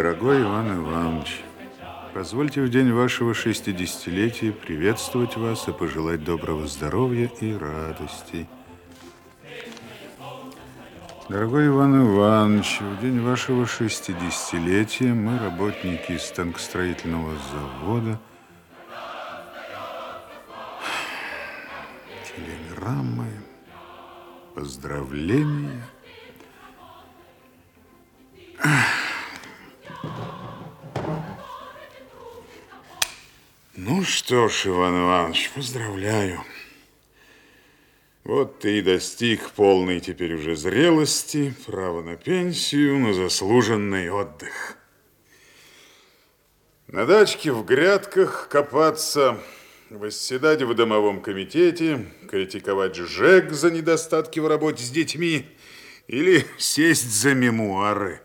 Дорогой Иван Иванович, позвольте в день вашего 60-летия приветствовать вас и пожелать доброго здоровья и радости. Дорогой Иван Иванович, в день вашего 60-летия мы, работники станкостроительного завода, телеграммы, поздравления. Ну что ж, Иван Иванович, поздравляю. Вот ты и достиг полной теперь уже зрелости, права на пенсию, на заслуженный отдых. На дачке в грядках копаться, восседать в домовом комитете, критиковать ЖЭК за недостатки в работе с детьми или сесть за мемуары.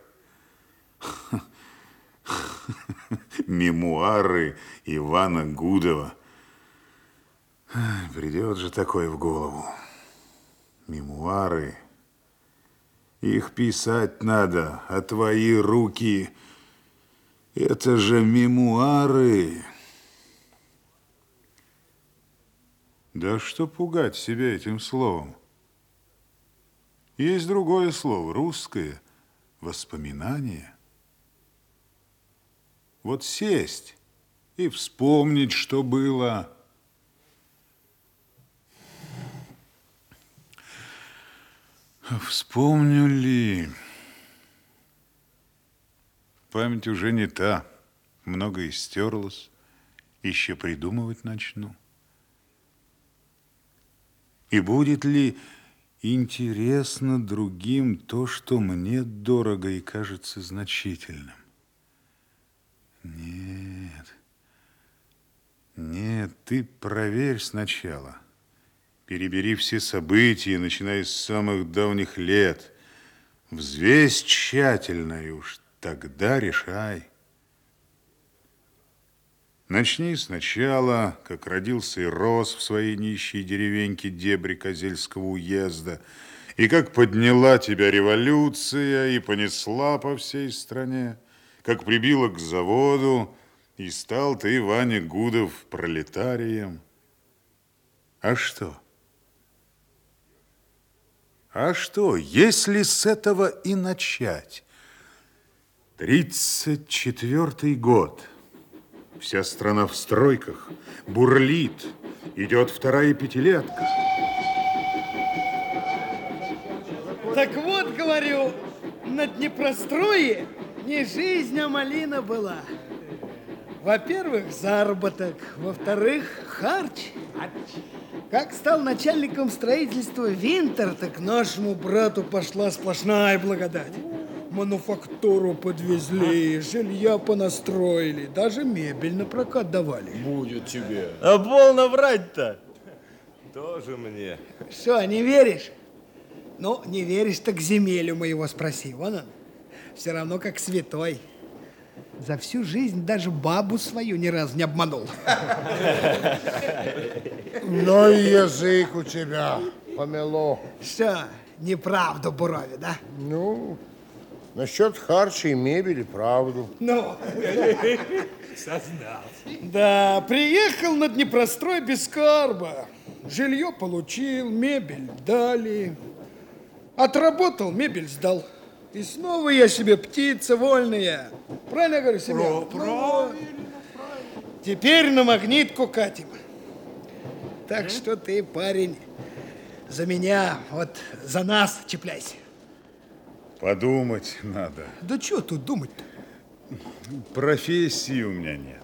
Мемуары Ивана Гудова. Придет же такое в голову. Мемуары. Их писать надо, а твои руки... Это же мемуары. Да что пугать себя этим словом? Есть другое слово, русское, воспоминание. Вот сесть и вспомнить, что было. Вспомню ли? Память уже не та. Многое стерлось. Еще придумывать начну. И будет ли интересно другим то, что мне дорого и кажется значительным? Нет, ты проверь сначала. Перебери все события, начиная с самых давних лет. Взвесь тщательно, и уж тогда решай. Начни сначала, как родился и рос в своей нищей деревеньке дебри Козельского уезда, и как подняла тебя революция и понесла по всей стране, как прибила к заводу, и стал ты, Ваня Гудов, пролетарием. А что? А что, если с этого и начать? 34-й год. Вся страна в стройках, бурлит, идет вторая пятилетка. Так вот, говорю, на Днепрострое не жизнь, а малина была. Во-первых, заработок, во-вторых, харч. Как стал начальником строительства Винтер, так нашему брату пошла сплошная благодать. Мануфактуру подвезли, жилья понастроили, даже мебель на прокат давали. Будет тебе. А полно врать-то. Тоже мне. Что, не веришь? Ну, не веришь, так земелю моего спроси. Вон он. Все равно как святой. За всю жизнь даже бабу свою ни разу не обманул. Но язык у тебя помело. Что, неправду бурови, да? Ну, насчет харча и мебели правду. Ну, сознался. Да, приехал на Днепрострой без скарба. Жилье получил, мебель дали. Отработал, мебель сдал. И снова я себе птица вольная. Правильно я говорю, Семен? Правильно. Теперь на магнитку катим. Так что ты, парень, за меня, вот за нас чепляйся. Подумать надо. Да что тут думать-то? Профессии у меня нет.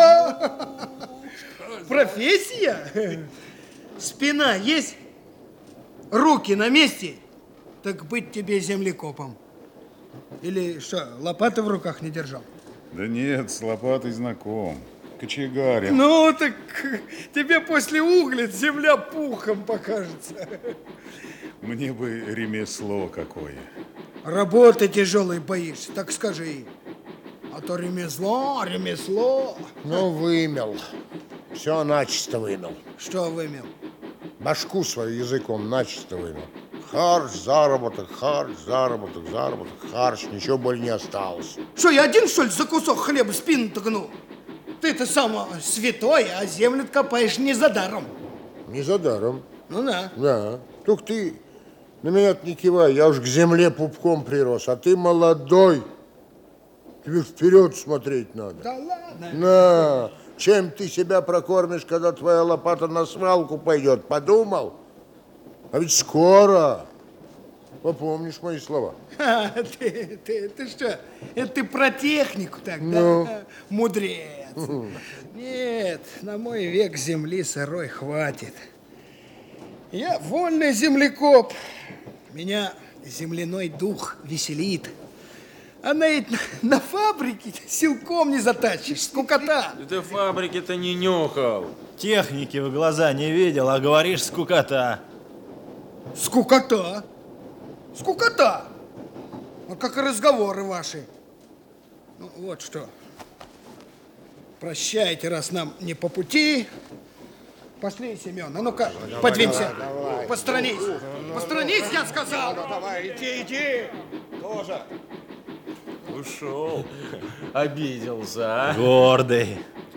Профессия? Спина есть? Руки на месте? Так быть тебе землекопом. Или что, лопаты в руках не держал? Да нет, с лопатой знаком. Кочегарем. Ну, так тебе после угля земля пухом покажется. Мне бы ремесло какое. Работы тяжелой боишься, так скажи. А то ремесло. Ну, вымел. Все начисто вымел. Что вымел? Башку свою языком начисто вымел. Харч, заработок, харч. Ничего более не осталось. Что, я один, что ли, за кусок хлеба спину-то гнул? Ты-то сам святой, а землю копаешь не за даром. Не за даром. Ну да. Да. Только ты на меня не кивай. Я уж к земле пупком прирос. А ты молодой. Тебе вперед смотреть надо. Да ладно. На, чем ты себя прокормишь, когда твоя лопата на свалку пойдет? Подумал? А ведь скоро. Попомнишь мои слова. Ты что? Это ты про технику так, Ну. да? Мудрец. Нет, на мой век земли сырой хватит. Я вольный землекоп. Меня земляной дух веселит. А на фабрике силком не затащишь, скукота. Ты фабрики-то не нюхал. Техники в глаза не видел, а говоришь скукота. Скукота. Скукота. Вот как и разговоры ваши. Ну, вот что. Прощайте, раз нам не по пути. Пошли, Семен, а ну-ка, подвинься. Посторонись. Посторонись, я сказал. Давай, иди. Тоже. Ушел. Обиделся, а? Гордый.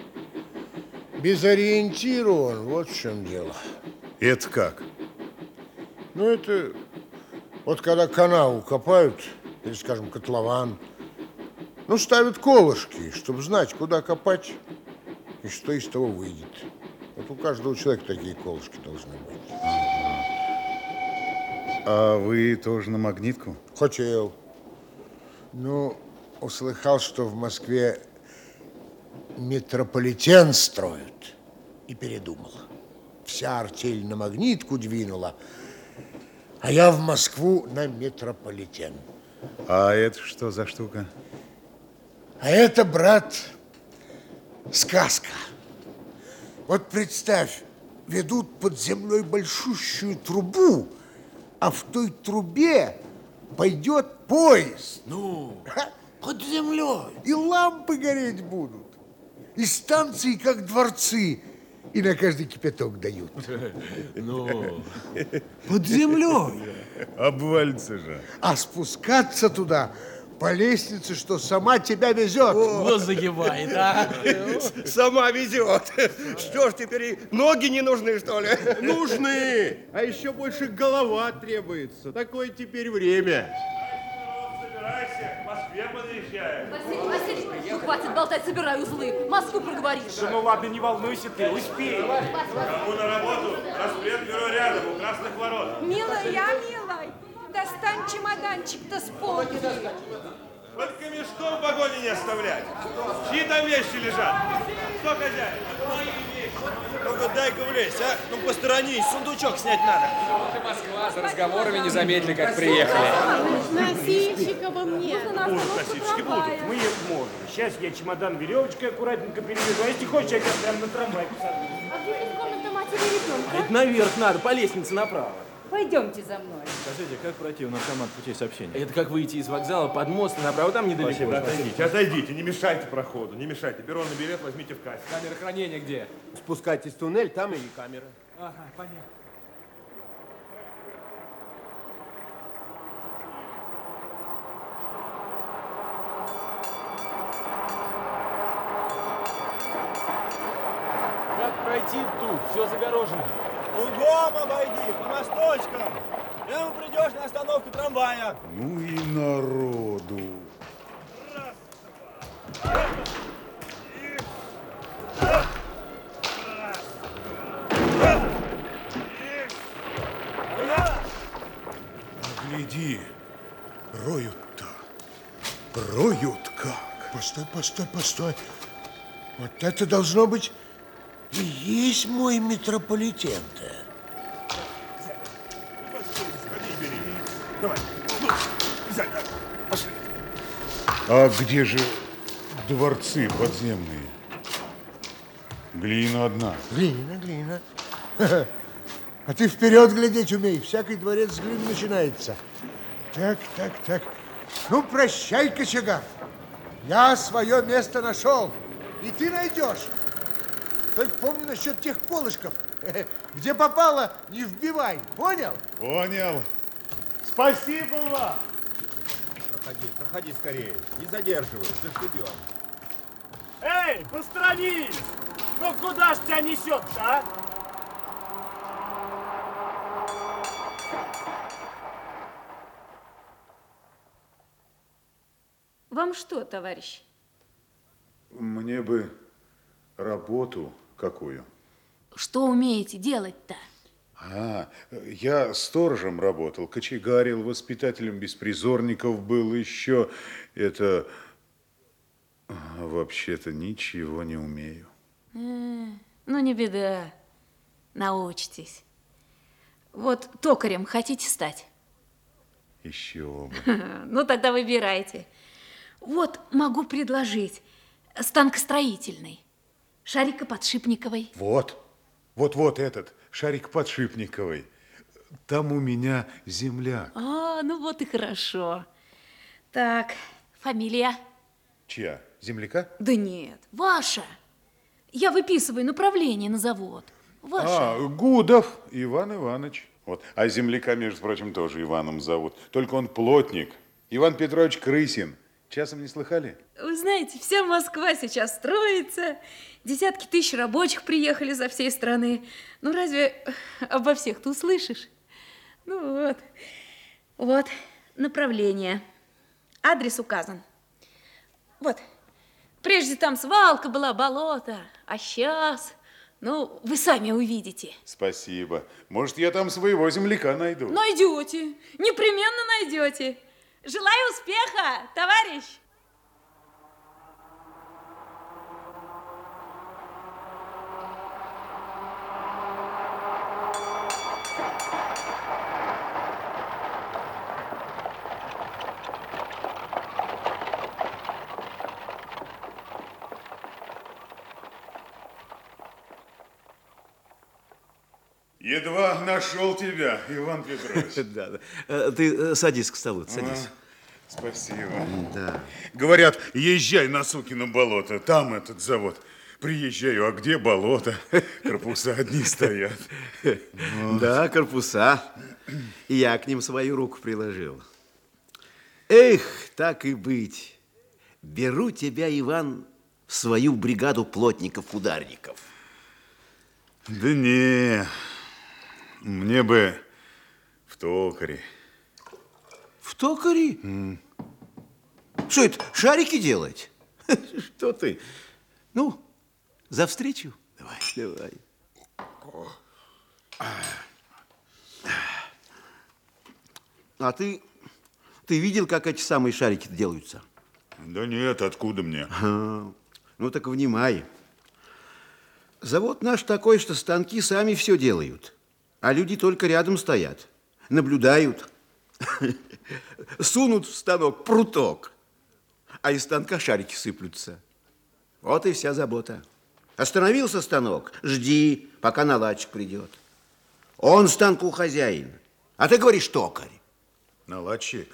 Безориентирован, вот в чем дело. Это как? Ну, это вот когда канаву копают, или, скажем, котлован, ну, ставят колышки, чтобы знать, куда копать и что из того выйдет. Вот у каждого человека такие колышки должны быть. А вы тоже на магнитку? Хотел. Ну, услыхал, что в Москве метрополитен строят. И передумал. Вся артель на магнитку двинула, а я в Москву на метрополитен. А это что за штука? А это, брат, сказка. Вот представь, ведут под землей большущую трубу, а в той трубе пойдет поезд. Ну, под землей. И лампы гореть будут. И станции, как дворцы. И на каждый кипяток дают. Ну, Под землей. Обвалится же. А спускаться туда по лестнице, что сама тебя везет. Вот загибает, а? Сама везет. Что ж, теперь и ноги не нужны, что ли? Нужны! А еще больше голова требуется. Такое теперь время. Собирайся, к Москве подъезжаем. Василий, ну хватит болтать, собирай узлы. Москву проговоришь. Ну ладно, не волнуйся ты, успей. Кому на работу? Распредбюро рядом, у красных ворот. Милая, милая, достань чемоданчик-то с полки. Только мешком в вагоне не оставлять. Чьи там вещи лежат? Кто хозяин? ну-ка дай-ка влезть, а? Ну посторонись, сундучок снять надо. Вот и Москва, за разговорами не заметили, как приехали. Носильщика во мне. Будут носильщики, будут. Мы их можем. Сейчас я чемодан веревочкой аккуратненько перевяжу. А если хочешь, я тебя прямо на трамвай посажу. А где здесь комната матери ребенка? Это наверх надо, по лестнице направо. Пойдемте за мной. Скажите, как пройти в наркомат путей сообщения? Это как выйти из вокзала под мост и направо, там недалеко. Спасибо, отойдите, не мешайте проходу, не мешайте. Перронный билет возьмите в кассе. Камера хранения где? Спускайтесь в туннель, там и камера. Ага, понятно. Как пройти тут? Все загорожено. Кругом обойди, по мосточкам. Прямо придешь на остановку трамвая. Ну и народу. Гляди, роют-то, роют как. Постой, постой, постой. Вот это должно быть и есть мой метрополитен-то. Давай, взять, пошли. А где же дворцы подземные? Глина одна. Глина, глина. А ты вперед глядеть умей. Всякий дворец с глины начинается. Так, так, так. Ну, прощай, кочегар. Я свое место нашел. И ты найдешь. Только помни насчет тех колышков. Где попало, не вбивай. Понял? Понял. Спасибо вам. Проходи, проходи скорее. Не задерживай, зашибем. Эй, посторонись! Ну куда ж тебя несет-то, а? Вам что, товарищ? Мне бы работу какую. Что умеете делать-то? Я сторожем работал, кочегарил, воспитателем беспризорников был, еще это... Вообще-то ничего не умею. Ну, не беда. Научитесь. Вот токарем хотите стать? Еще бы. Ну, тогда выбирайте. Вот могу предложить. Станкостроительный. Шарика Подшипниковой. Вот этот, Шарик Подшипниковой. Там у меня земляк. Ну вот и хорошо. Так, фамилия? Чья? Земляка? Да нет, ваша. Я выписываю направление на завод. Ваша. Гудов Иван Иванович. Вот. А земляка, между прочим, тоже Иваном зовут. Только он плотник. Иван Петрович Крысин. Часом не слыхали? Вы знаете, вся Москва сейчас строится. Десятки тысяч рабочих приехали со всей страны. Ну, разве обо всех ты услышишь? Ну, вот. Вот направление. Адрес указан. Вот. Прежде там свалка была, болото. А сейчас, ну, вы сами увидите. Спасибо. Может, я там своего земляка найду. Найдете. Непременно найдете. Желаю успеха, товарищ! Едва нашел тебя, Иван Петрович. Да. Ты садись к столу, садись. Спасибо. Да. Говорят, езжай на Сукино болото, там этот завод. Приезжаю, а где болото? Корпуса одни стоят. Да, корпуса. И я к ним свою руку приложил. Эх, так и быть. Беру тебя, Иван, в свою бригаду плотников-ударников. Да не, мне бы в токаре. В токаре? Что это, шарики делать? Что ты? Ну, за встречу? Давай, давай. А ты видел, как эти самые шарики делаются? Да нет, откуда мне? Ну так внимай. Завод наш такой, что станки сами все делают, а люди только рядом стоят, наблюдают. Сунут в станок пруток, а из станка шарики сыплются. Вот и вся забота. Остановился станок, жди, пока наладчик придет. Он станку хозяин, а ты говоришь токарь. Наладчик?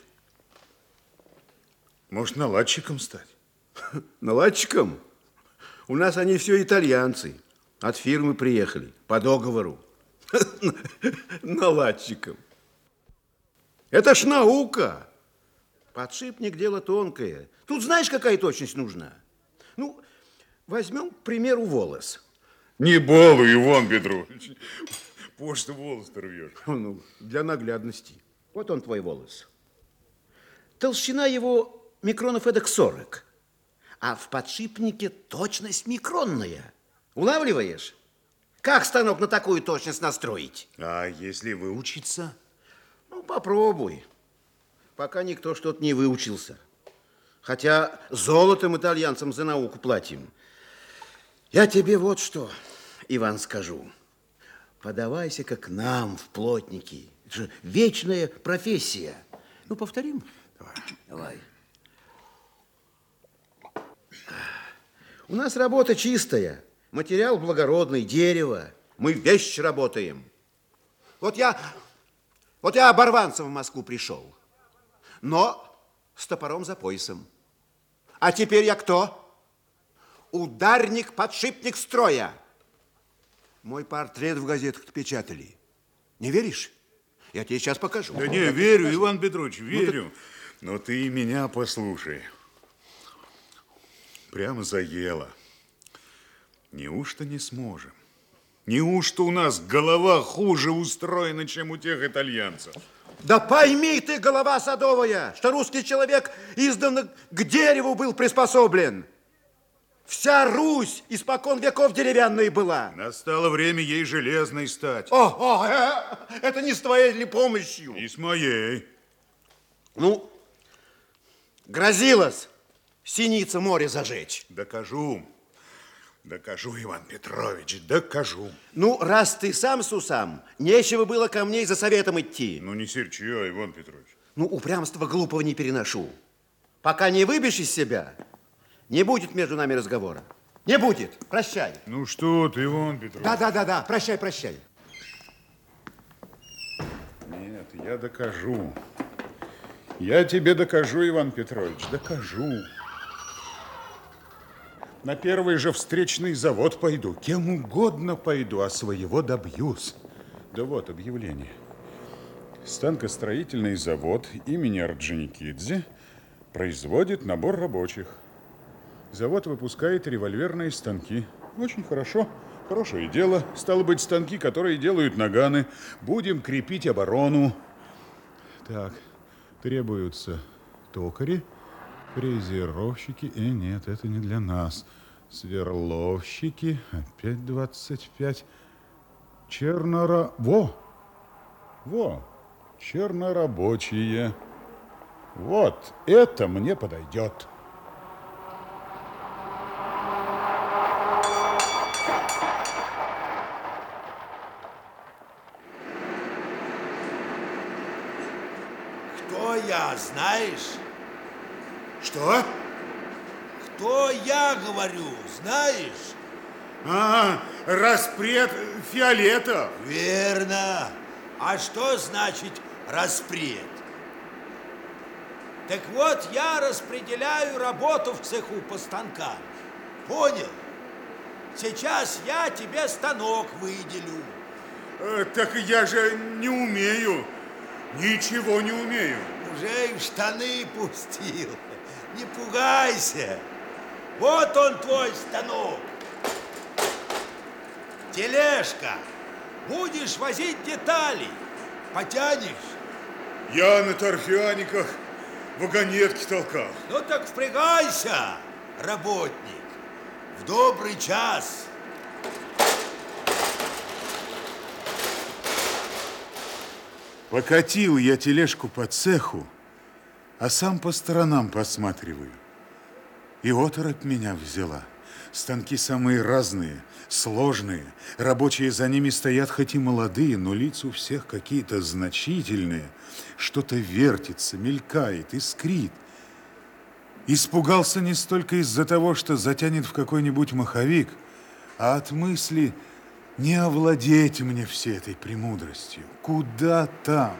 Может, наладчиком стать? Наладчиком? У нас они все итальянцы. От фирмы приехали, по договору. Наладчиком. Это ж наука. Подшипник – дело тонкое. Тут знаешь, какая точность нужна? Ну, возьмем, к примеру, волос. Не балуй, Иван Петрович. Позже волос-то рвешь. Ну, для наглядности. Вот он, твой волос. Толщина его микронов эдак 40. А в подшипнике точность микронная. Улавливаешь? Как станок на такую точность настроить? А если выучиться? Ну, попробуй. Пока никто что-то не выучился. Хотя золотом итальянцам за науку платим. Я тебе вот что, Иван, скажу. Подавайся-ка к нам в плотники. Это же вечная профессия. Ну, повторим? Давай. У нас работа чистая. Материал благородный, дерево. Мы вещи работаем. Вот я оборванцем в Москву пришел. Но с топором за поясом. А теперь я кто? Ударник, подшипник строя. Мой портрет в газетах печатали. Не веришь? Я тебе сейчас покажу. Да не, верю, Иван Петрович, верю. Но ты меня послушай. Прямо заело. Неужто не сможем? Неужто у нас голова хуже устроена, чем у тех итальянцев? Да пойми ты, голова садовая, что русский человек издавна к дереву был приспособлен. Вся Русь испокон веков деревянной была. Настало время ей железной стать. Это не с твоей ли помощью? И с моей. Ну, грозилось синица море зажечь. Докажу. Докажу, Иван Петрович, докажу. Ну, раз ты сам с усам, нечего было ко мне за советом идти. Ну, не серчай, Иван Петрович. Ну, упрямство глупого не переношу. Пока не выбьешь из себя, не будет между нами разговора. Не будет. Прощай. Ну что ты, Иван Петрович? Да. Прощай, прощай. Нет, я докажу. Я тебе докажу, Иван Петрович, докажу. На первый же встречный завод пойду, кем угодно пойду, а своего добьюсь. Да вот объявление. Станкостроительный завод имени Орджоникидзе производит набор рабочих. Завод выпускает револьверные станки. Очень хорошо. Хорошее дело. Стало быть, станки, которые делают наганы. Будем крепить оборону. Так, требуются токари, фрезеровщики. Нет, это не для нас. Сверловщики. Опять 25. Чернорабочие. Вот, это мне подойдет. Кто я, знаешь? Что? Кто я, говорю, знаешь? Распред Фиолетов. Верно. А что значит распред? Так вот, я распределяю работу в цеху по станкам. Понял? Сейчас я тебе станок выделю. Так я же не умею. Ничего не умею. Уже и в штаны пустил. Не пугайся. Вот он, твой станок. Тележка. Будешь возить детали. Потянешь. Я на торфяниках вагонетки толкал. Ну так впрягайся, работник. В добрый час. Покатил я тележку по цеху, а сам по сторонам посматриваю. И оторопь меня взяла. Станки самые разные, сложные. Рабочие за ними стоят хоть и молодые, но лица у всех какие-то значительные. Что-то вертится, мелькает, искрит. Испугался не столько из-за того, что затянет в какой-нибудь маховик, а от мысли не овладеть мне всей этой премудростью. Куда там?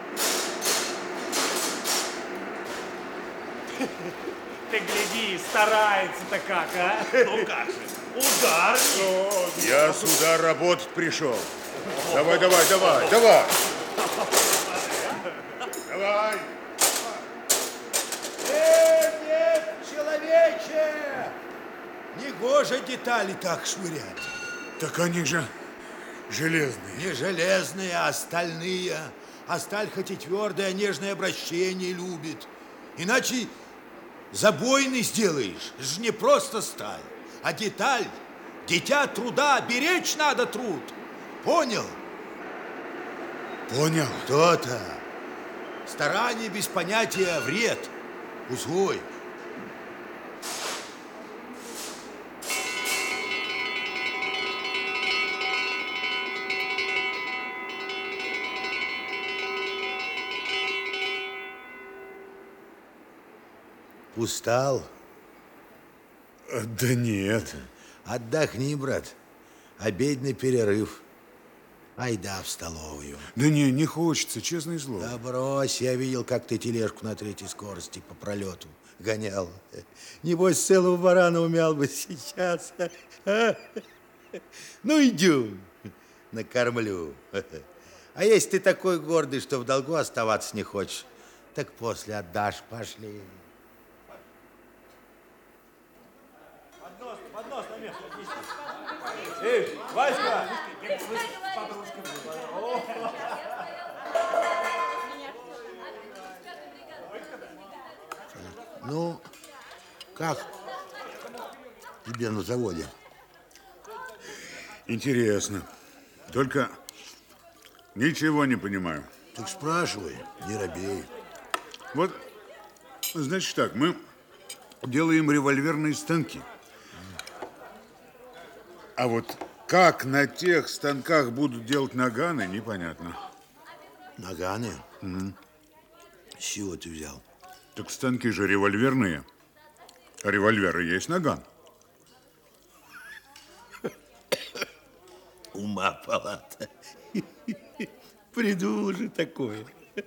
Ты гляди, старается-то как, а? Ну как же, удар. Я сюда работать пришел. Давай. Давай. Нет, человече! Негоже детали так швырять. Так они же железные. Не железные, а стальные. А сталь хоть и твердое, нежное обращение любит. Иначе забойный сделаешь. Это же не просто сталь, а деталь. Дитя труда, беречь надо труд. Понял? Понял. То-то. Старание без понятия вред. Усвой. Устал? Да нет. Отдохни, брат. Обеденный перерыв. Айда в столовую. Да не хочется, честное слово. Да брось, я видел, как ты тележку на третьей скорости по пролету гонял. Небось, целого барана умял бы сейчас. Ну, идем, накормлю. А если ты такой гордый, что в долгу оставаться не хочешь, так после отдашь, пошли. Поднос на место. Эй, Васька! Ну, как тебе на заводе? Интересно. Только ничего не понимаю. Так спрашивай, не робей. Вот, значит так, мы делаем револьверные станки. А вот как на тех станках будут делать наганы, непонятно. Наганы? С чего ты взял? Так станки же револьверные. А револьверы есть наган. Ума палата. Придумал же такое.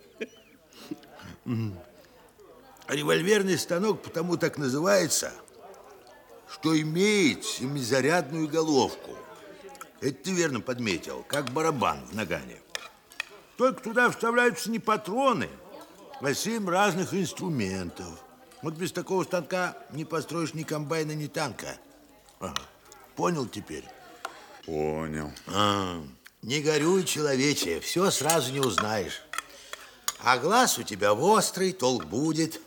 Револьверный станок потому так называется, что имеет семизарядную головку. Это ты верно подметил, как барабан в нагане. Только туда вставляются не патроны, а 7 разных инструментов. Вот без такого станка не построишь ни комбайна, ни танка. Ага. Понял теперь? Понял. Не горюй, человече, все сразу не узнаешь. А глаз у тебя острый, толк будет.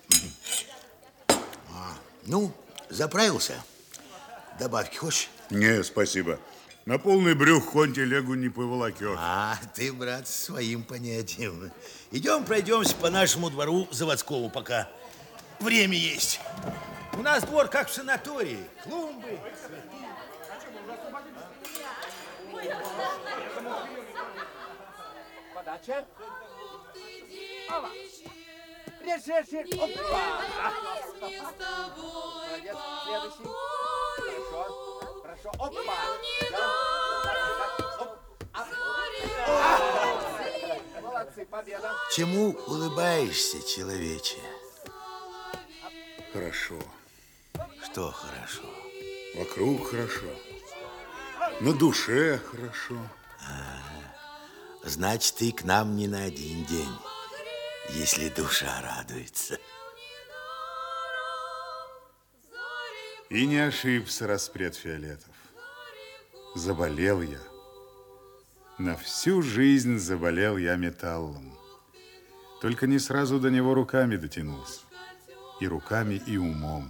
Ну, заправился? Добавки хочешь? Не, спасибо. На полный брюх конь телегу не поволокешь. Ты, брат, своим понятием. Идем пройдемся по нашему двору заводскому пока. Время есть. У нас двор как в санатории. Клумбы, цветы. Подача. Реши. Опа. Молодец. Следующий. Хорошо. Опа. Молодцы, победа. Чему улыбаешься, человече? Хорошо. Что хорошо? Вокруг хорошо. На душе хорошо. Значит, ты к нам не на один день, если душа радуется. И не ошибся распред Фиолетов. Заболел я. На всю жизнь заболел я металлом. Только не сразу до него руками дотянулся. И руками, и умом.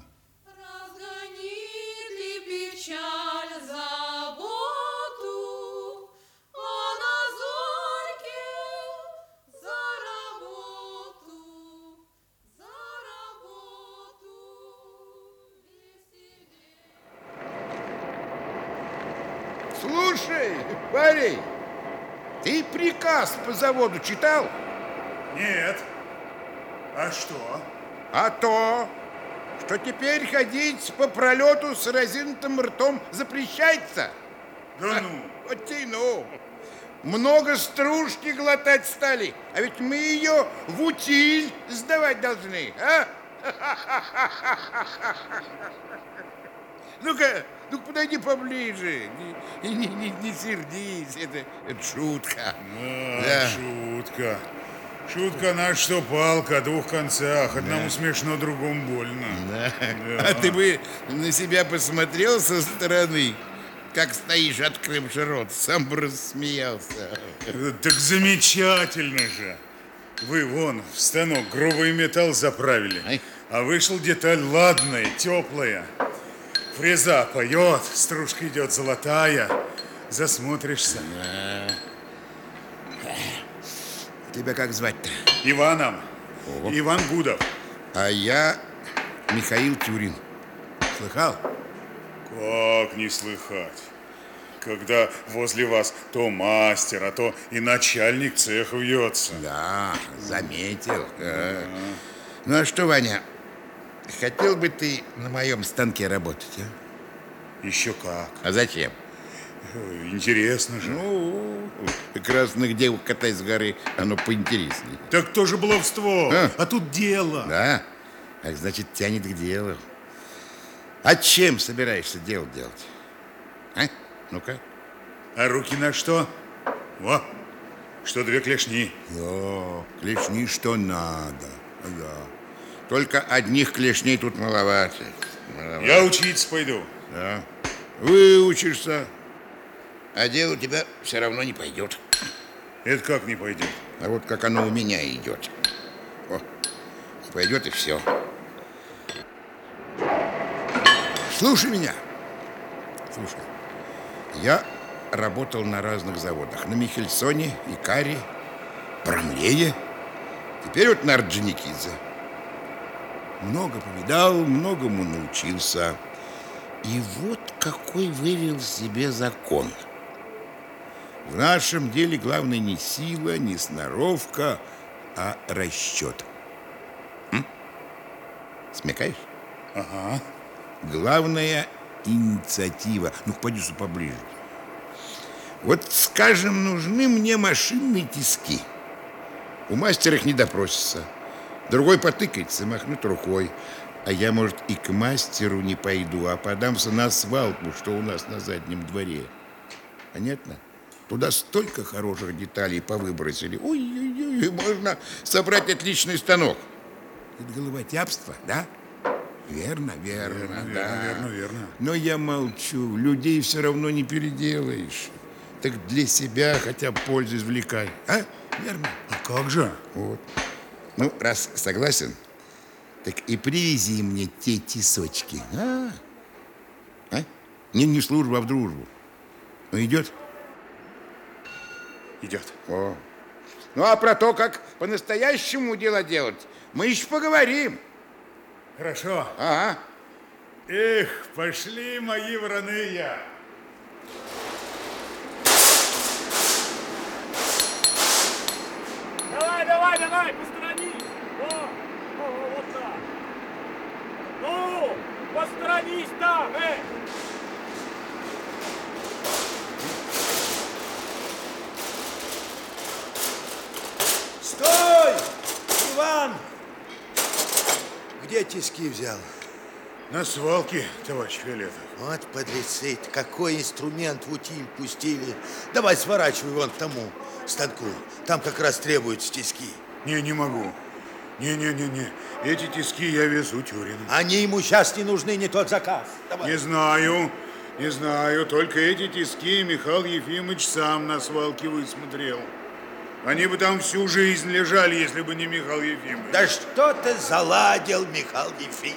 Слушай, парень, ты приказ по заводу читал? Нет. А что? А то, что теперь ходить по пролету с разинутым ртом запрещается. Да ну. Вот и ну. Много стружки глотать стали, а ведь мы ее в утиль сдавать должны, а? Ну-ка, подойди поближе. Не сердись, это шутка. Да. Шутка. Шутка наша, что палка о 2 концах. Одному смешно, другому больно. Да. А ты бы на себя посмотрел со стороны, как стоишь, открывши рот, сам бы рассмеялся. Так замечательно же. Вы вон в станок грубый металл заправили, а вышла деталь ладная, теплая. Фреза поет, стружка идет золотая. Засмотришься. Тебя как звать-то? Иваном. Иван Гудов. А я Михаил Тюрин. Слыхал? Как не слыхать? Когда возле вас то мастер, а то и начальник цеха вьется. Да, заметил. Ну а что, Ваня, хотел бы ты на моем станке работать, а? Еще как. А зачем? Интересно же. Ну, красных девок катай с горы, оно поинтереснее. Так тоже баловство, а тут дело. Да? Так значит, тянет к делу. А чем собираешься дело делать? А? Ну-ка. А руки на что? Во. что 2 клешни. Да, клешни что надо. Да. Только одних клешней тут маловато. Я учиться пойду. Да. Выучишься, а дело у тебя все равно не пойдет. Это как не пойдет? А вот как оно у меня идет. О, пойдет и все. Слушай меня. Слушай. Я работал на разных заводах. На Михельсоне, Икаре, Брамлее. Теперь вот на Орджоникидзе. Много повидал, многому научился. И вот какой вывел себе закон. В нашем деле главное не сила, не сноровка, а расчет. Смекаешь? Ага. Главная инициатива. Ну, пойди сюда поближе. Вот, скажем, нужны мне машинные тиски. У мастера их не допросится. Другой потыкается, махнет рукой. А я, может, и к мастеру не пойду, а подамся на свалку, что у нас на заднем дворе. Понятно? Туда столько хороших деталей повыбросили. Ой-ой-ой, можно собрать отличный станок. Это головотяпство, да? Верно, верно, да. Верно. Но я молчу. Людей все равно не переделаешь. Так для себя хотя бы пользу извлекай. А? Верно? А как же? Вот. Ну, раз согласен, так и привези мне те тисочки. А? Не в службу, а в дружбу. Ну, идет? Идет. О. Ну, а про то, как по-настоящему дело делать, мы еще поговорим. Хорошо. Ага. Эх, пошли мои враные. Давай, посторонись! Вот так! Ну, посторонись там, Стой! Иван! Где тиски взял? На свалке, товарищ Фиолетов. Вот подлецы, какой инструмент в утиль пустили. Давай сворачивай вон к тому станку. Там как раз требуются тиски. Не могу. Не. Эти тиски я везу Тюрину. Они ему сейчас не нужны, не тот заказ. Давай. Не знаю. Только эти тиски Михаил Ефимович сам на свалке высмотрел. Они бы там всю жизнь лежали, если бы не Михаил Ефимович. Да что ты заладил, Михаил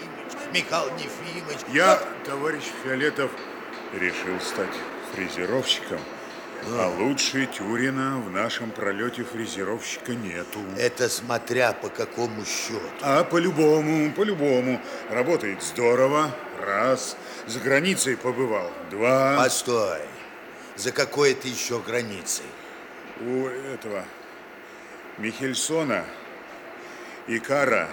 Ефимович? Я, товарищ Фиолетов, решил стать фрезеровщиком. А лучше Тюрина в нашем пролете фрезеровщика нету. Это смотря по какому счету. А по-любому. Работает здорово. Раз. За границей побывал. 2. Постой. За какой ты еще границей? У этого Михельсона, Икара,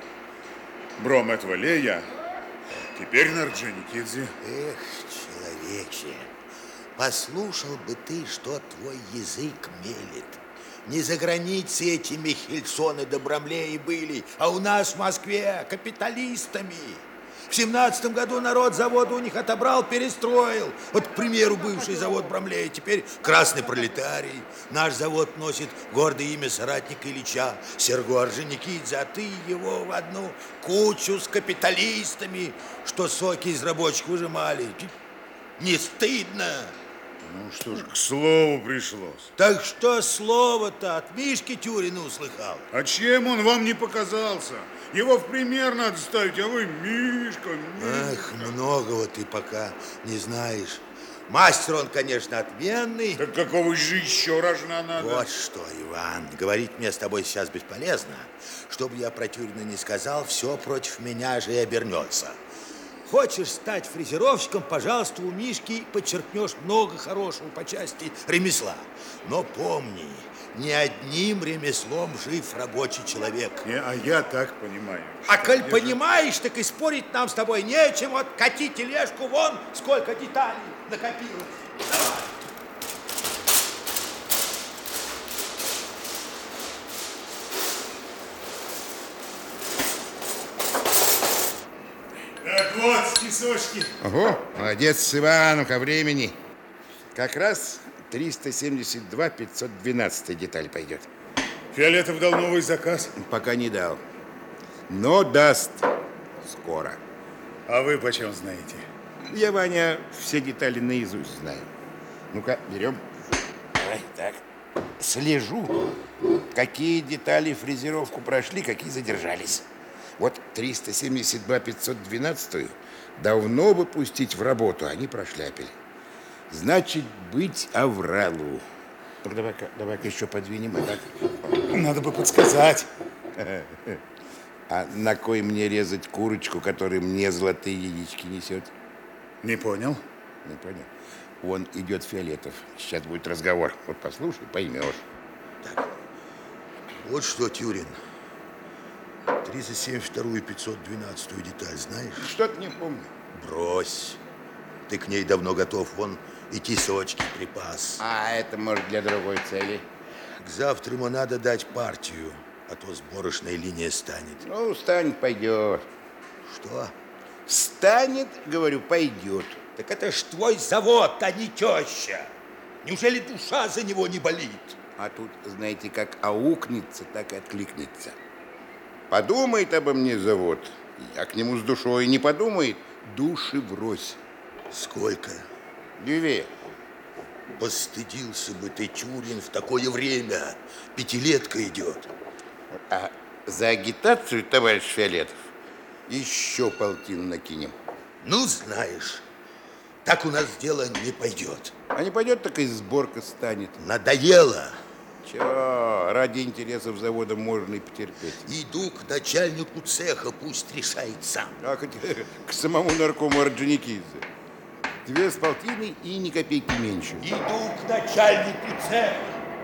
Бромет-Валея, теперь на Орджоникидзе. Эх, человече, послушал бы ты, что твой язык мелет. Не за границей эти Михельсоны да Брамлеи были, а у нас в Москве капиталистами. В 17 году народ заводы у них отобрал, перестроил. Вот, к примеру, бывший завод Брамлея, теперь красный пролетарий. Наш завод носит гордое имя соратника Ильича, Серго Орджоникидзе, а ты его в одну кучу с капиталистами, что соки из рабочих выжимали. Не стыдно? Ну что ж, к слову пришлось. Так что слово-то от Мишки Тюрина услыхал? А чем он вам не показался? Его в пример надо ставить, а вы Мишка. Эх, многого ты пока не знаешь. Мастер он, конечно, отменный. Так какого же еще рожна надо? Вот что, Иван, говорить мне с тобой сейчас бесполезно. Что бы я про Тюрина не сказал, все против меня же и обернется. Хочешь стать фрезеровщиком, пожалуйста, у Мишки подчеркнешь много хорошего по части ремесла. Но помни, не одним ремеслом жив рабочий человек. А я так понимаю. А коль понимаешь, так и спорить нам с тобой нечем. Вот кати тележку, вон сколько деталей накопилось. Давай. Так вот, тисочки. Ого, молодец, Ивану, ко времени. Как раз 372 512 деталь пойдет. Фиолетов дал новый заказ? Пока не дал. Но даст скоро. А вы почем знаете? Я, Ваня, все детали наизусть знаю. Ну-ка, берем. Давай, так. Слежу, какие детали фрезеровку прошли, какие задержались. Вот 372 512 давно бы пустить в работу, они прошляпили. Значит, быть авралу. Давай-ка еще подвинем. А так. Надо бы подсказать. А на кой мне резать курочку, которая мне золотые яички несет? Не понял. Не понял. Вон идет Фиолетов. Сейчас будет разговор. Вот послушай, поймешь. Так. Вот что, Тюрин. 372 и 512 деталь знаешь? Что-то не помню. Брось. Ты к ней давно готов. Вон и тесочки припас. А это, может, для другой цели. К завтраму надо дать партию, а то сборочная линия станет. Ну, станет, пойдет. Что? Станет, говорю, пойдет. Так это ж твой завод, а не теща. Неужели душа за него не болит? А тут, знаете, как аукнется, так и откликнется. Подумает обо мне завод, я к нему с душой не подумает, души врозь. Сколько? 2. Постыдился бы ты, Тюрин, в такое время. Пятилетка идет. А за агитацию, товарищ Фиолетов, еще полтину накинем. Ну, знаешь, так у нас дело не пойдет. А не пойдет, так и сборка станет. Надоело. Чего? Ради интересов завода можно и потерпеть. Иду к начальнику цеха, пусть решает сам. А хоть к самому наркому Орджоникидзе. 2,5 и ни копейки меньше. Иду к начальнику цеха.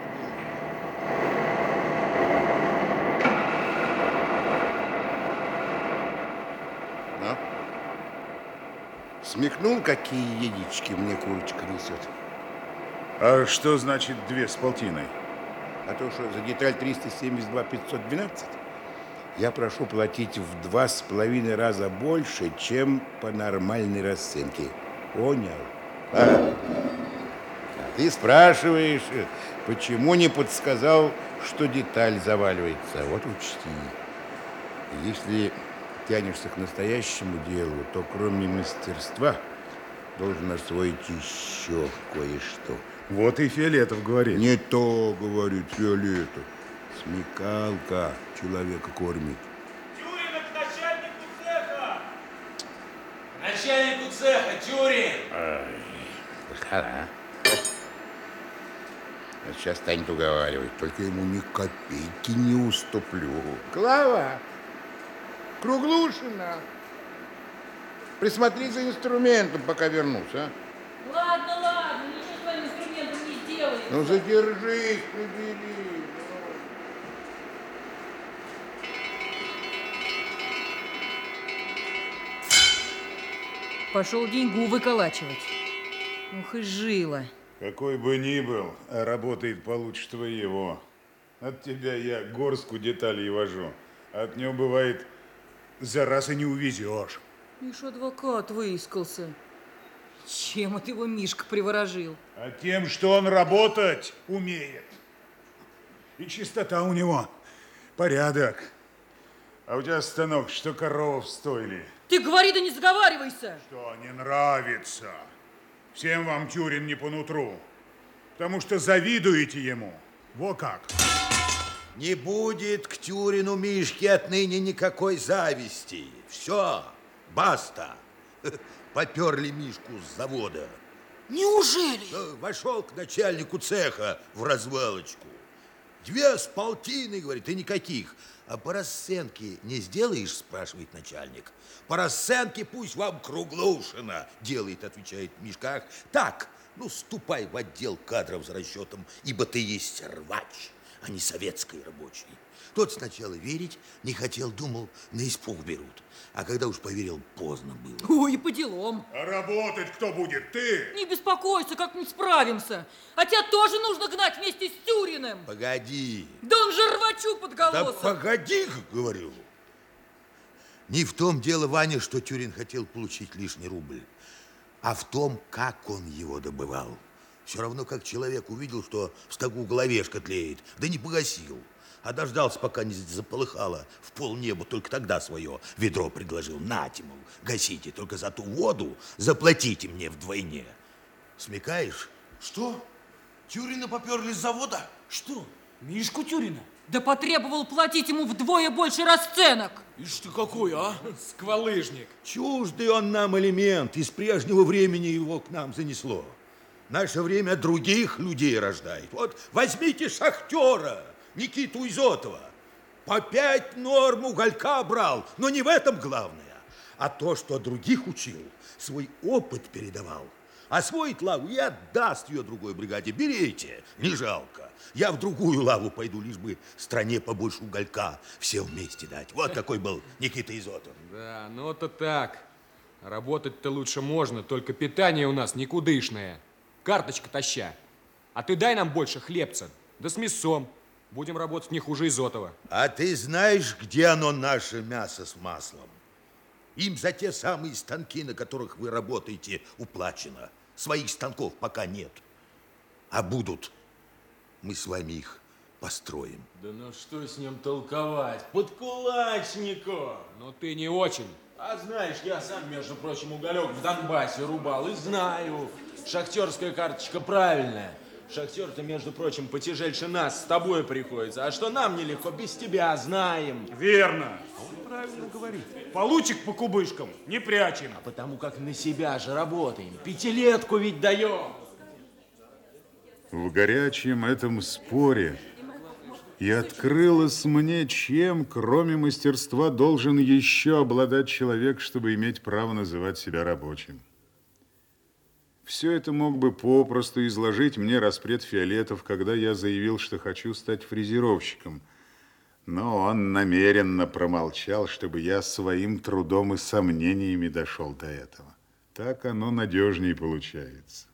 Ну? Смекнул, какие яички мне курочка несет? А что значит 2,5? А то, что за деталь 372 512 я прошу платить в 2,5 раза больше, чем по нормальной расценке. Понял? А ты спрашиваешь, почему не подсказал, что деталь заваливается? Вот учти. Если тянешься к настоящему делу, то кроме мастерства должен освоить еще кое-что. Вот и Фиолетов говорит. Не то, говорит Фиолетов. Смекалка человека кормит. Тюрина к начальнику цеха! Начальнику цеха, Тюрин! Сейчас станет уговаривать. Только ему ни копейки не уступлю. Клава! Круглушина! Присмотри за инструментом, пока вернусь, а? Ладно, ничего с твоим инструментом не сделаешь. Ну, задержись, прибери. Пошел деньгу выколачивать. Ух и жила. Какой бы ни был, а работает получше твоего. От тебя я горстку деталей вожу. От него, бывает, за раз и не увезешь. Ишь, адвокат выискался. Чем это его Мишка приворожил? А тем, что он работать умеет. И чистота у него, порядок. А у тебя станок, что корова в стойле. Ты говори, да не заговаривайся. Что не нравится. Всем вам Тюрин не по нутру. Потому что завидуете ему. Во как. Не будет к Тюрину Мишке отныне никакой зависти. Все, баста. Поперли Мишку с завода. Неужели? Вошел к начальнику цеха в развалочку. 2,5, говорит, и никаких. А по расценке не сделаешь, спрашивает начальник. По расценке пусть вам Круглушина делает, отвечает Мишка. Ах, так, ну ступай в отдел кадров за расчетом, ибо ты есть рвач, а не советский рабочий. Тот сначала верить не хотел, думал, на испуг берут. А когда уж поверил, поздно было. Ой, по делам. А работать кто будет? Ты? Не беспокойся, как-нибудь справимся. А тебя тоже нужно гнать вместе с Тюриным. Погоди. Да он же рвачу под Да голосом. погоди, говорю. Не в том дело, Ваня, что Тюрин хотел получить лишний рубль, а в том, как он его добывал. Все равно, как человек увидел, что в стогу головешка тлеет, да не погасил. А дождался, пока не заполыхало в полнеба, только тогда свое ведро предложил. Нате, мол, гасите, только за ту воду заплатите мне вдвойне. Смекаешь? Что? Тюрина поперли с завода? Что? Мишку Тюрина? Да потребовал платить ему вдвое больше расценок. Ишь ты какой, а? Сквалыжник. Чуждый он нам элемент, из прежнего времени его к нам занесло. Наше время других людей рождает. Вот возьмите шахтера Никиту Изотова. По 5 норм уголька брал, но не в этом главное, а то, что других учил, свой опыт передавал. Освоит лаву и отдаст ее другой бригаде. Берите, не жалко. Я в другую лаву пойду, лишь бы стране побольше уголька все вместе дать. Вот какой был Никита Изотов. Да, ну это так. Работать-то лучше можно, только питание у нас никудышное. Карточка таща. А ты дай нам больше хлебца, да с мясом. Будем работать не хуже Изотова. А ты знаешь, где оно, наше мясо с маслом? Им за те самые станки, на которых вы работаете, уплачено. Своих станков пока нет. А будут. Мы с вами их построим. Да ну что с ним толковать? Подкулачнику! Но ты не очень. А знаешь, я сам, между прочим, уголек в Донбассе рубал и знаю. Шахтерская карточка правильная. Шахтер-то, между прочим, потяжельше нас с тобой приходится. А что нам нелегко, без тебя знаем. Верно. Он правильно говорит. Получек по кубышкам не прячем. А потому как на себя же работаем. Пятилетку ведь даем. В горячем этом споре и открылось мне, чем, кроме мастерства, должен еще обладать человек, чтобы иметь право называть себя рабочим. Все это мог бы попросту изложить мне распред Фиолетов, когда я заявил, что хочу стать фрезеровщиком. Но он намеренно промолчал, чтобы я своим трудом и сомнениями дошел до этого. Так оно надежнее получается.